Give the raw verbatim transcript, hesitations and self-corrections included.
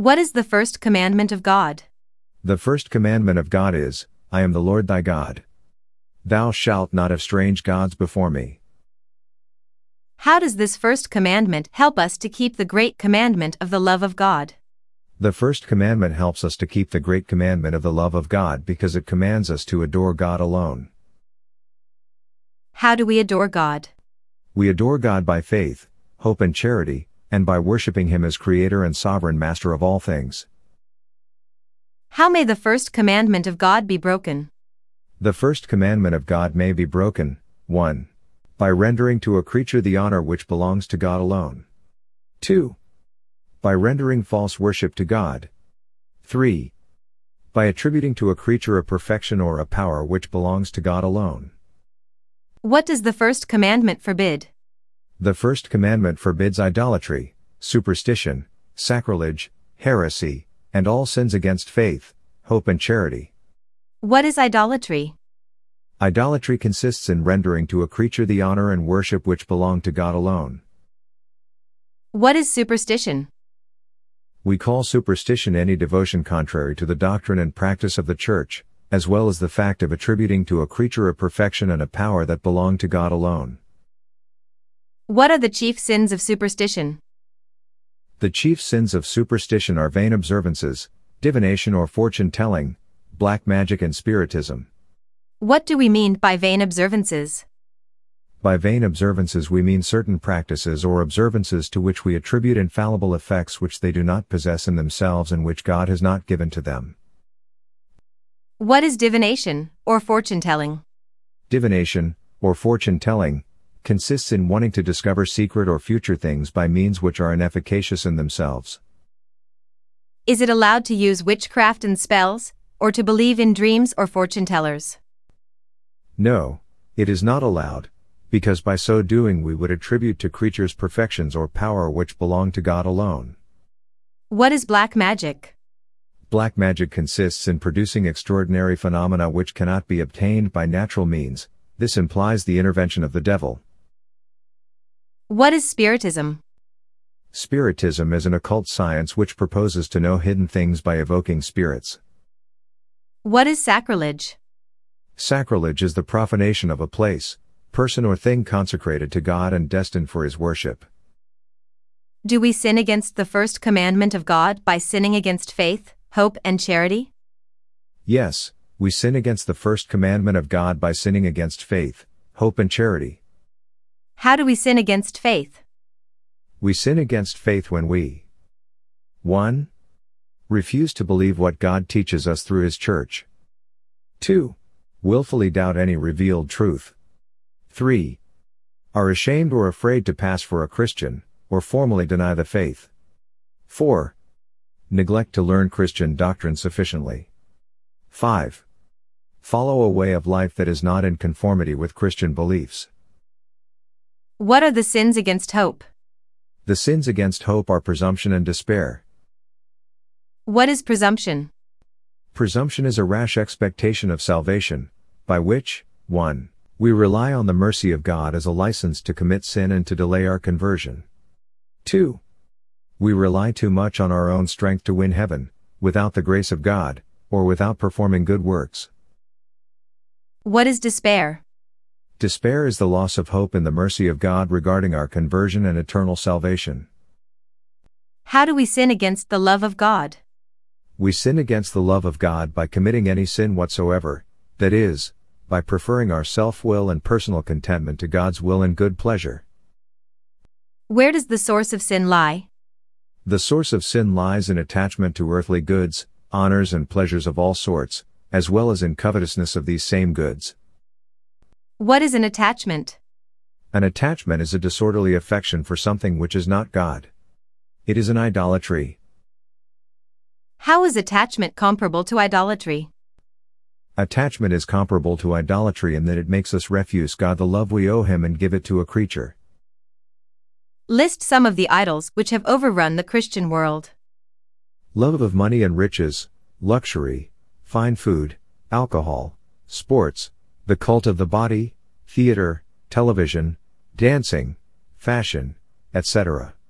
What is the first commandment of God? The first commandment of God is, I am the Lord thy God. Thou shalt not have strange gods before me. How does this first commandment help us to keep the great commandment of the love of God? The first commandment helps us to keep the great commandment of the love of God because it commands us to adore God alone. How do we adore God? We adore God by faith, hope and charity, and by worshiping Him as Creator and Sovereign Master of all things. How may the first commandment of God be broken? The first commandment of God may be broken, one. By rendering to a creature the honor which belongs to God alone. two. By rendering false worship to God. three. By attributing to a creature a perfection or a power which belongs to God alone. What does the first commandment forbid? The first commandment forbids idolatry, superstition, sacrilege, heresy, and all sins against faith, hope and charity. What is idolatry? Idolatry consists in rendering to a creature the honor and worship which belong to God alone. What is superstition? We call superstition any devotion contrary to the doctrine and practice of the Church, as well as the fact of attributing to a creature a perfection and a power that belong to God alone. What are the chief sins of superstition? The chief sins of superstition are vain observances, divination or fortune-telling, black magic and spiritism. What do we mean by vain observances? By vain observances we mean certain practices or observances to which we attribute infallible effects which they do not possess in themselves and which God has not given to them. What is divination, or fortune-telling? Divination, or fortune-telling, consists in wanting to discover secret or future things by means which are inefficacious in themselves. Is it allowed to use witchcraft and spells, or to believe in dreams or fortune-tellers? No, it is not allowed, because by so doing we would attribute to creatures perfections or power which belong to God alone. What is black magic? Black magic consists in producing extraordinary phenomena which cannot be obtained by natural means. This implies the intervention of the devil. What is spiritism? Spiritism is an occult science which proposes to know hidden things by evoking spirits. What is sacrilege? Sacrilege is the profanation of a place, person or thing consecrated to God and destined for His worship. Do we sin against the first commandment of God by sinning against faith, hope, and charity? Yes, we sin against the first commandment of God by sinning against faith, hope, and charity. How do we sin against faith? We sin against faith when we one. Refuse to believe what God teaches us through His Church. two. Willfully doubt any revealed truth. three. Are ashamed or afraid to pass for a Christian, or formally deny the faith. four. Neglect to learn Christian doctrine sufficiently. five. Follow a way of life that is not in conformity with Christian beliefs. What are the sins against hope? The sins against hope are presumption and despair. What is presumption? Presumption is a rash expectation of salvation, by which, one. We rely on the mercy of God as a license to commit sin and to delay our conversion. two. We rely too much on our own strength to win heaven, without the grace of God, or without performing good works. What is despair? Despair is the loss of hope in the mercy of God regarding our conversion and eternal salvation. How do we sin against the love of God? We sin against the love of God by committing any sin whatsoever, that is, by preferring our self-will and personal contentment to God's will and good pleasure. Where does the source of sin lie? The source of sin lies in attachment to earthly goods, honors and pleasures of all sorts, as well as in covetousness of these same goods. What is an attachment? An attachment is a disorderly affection for something which is not God. It is an idolatry. How is attachment comparable to idolatry? Attachment is comparable to idolatry in that it makes us refuse God the love we owe Him and give it to a creature. List some of the idols which have overrun the Christian world. Love of money and riches, luxury, fine food, alcohol, sports, the cult of the body, theater, television, dancing, fashion, et cetera.